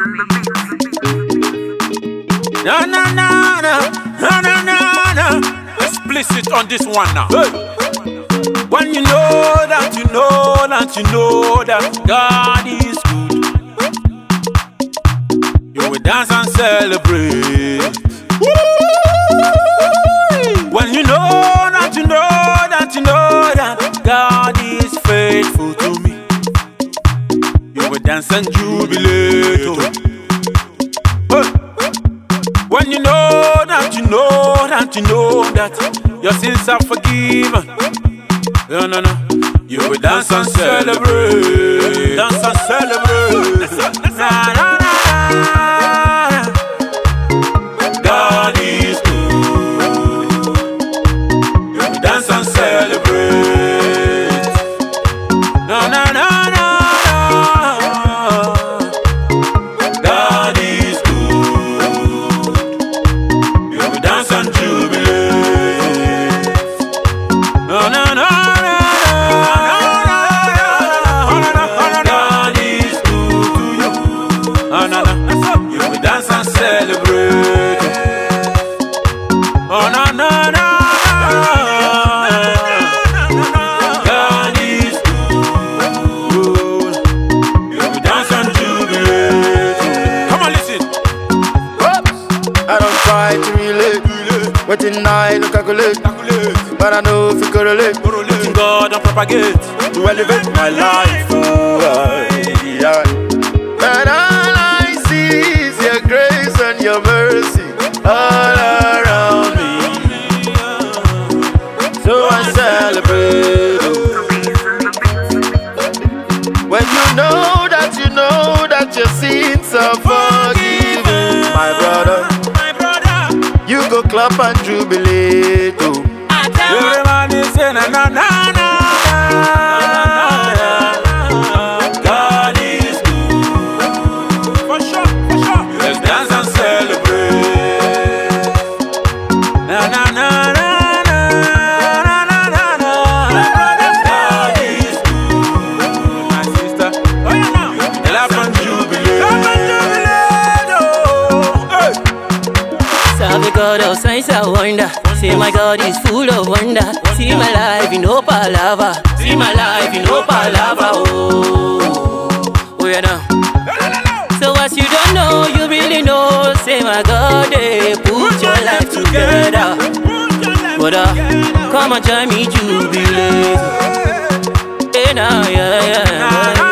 No, no, no, no, no, no, no, no. Explicit on this one now. Hey. When you know that you know that you know that God is good, you will dance and celebrate. When you know that you know that you know that God is faithful to me, you will dance and jubilate. Hey. When you know that you know that you know that your sins are forgiven, no, no, no, you will dance and celebrate. Dance and celebrate. Na, na, na, na. God is good. You will dance and celebrate. No, no, no, no, no. God is good. You will dance and jubilate. No, no, no. Celebrate. Oh no no no. God is good. You dance and jubilate. Come on, listen. I don't try to relate. Waiting I no calculate. But I know if you correlate. God and propagate to elevate my life. Yeah. And all I see is your grace and your mercy all around me. So I celebrate. When you know that your sins are forgiven, my brother, you go clap and jubilate. Everybody say na na na na. God is good. For sure, for sure. Let's dance and celebrate. Na na na na na na na na. God is good. My sister, oh yeah now. Clap and jubilate. Clap and jubilate. Oh, hey. Serve God of signs and wonder. Say my God is full of wonder. See my life in no palava. See my life in no palava. Oh yeah now. So as you don't know, you really know. Say my God, put your life together. But come and join me jubilate. Hey now, yeah, yeah.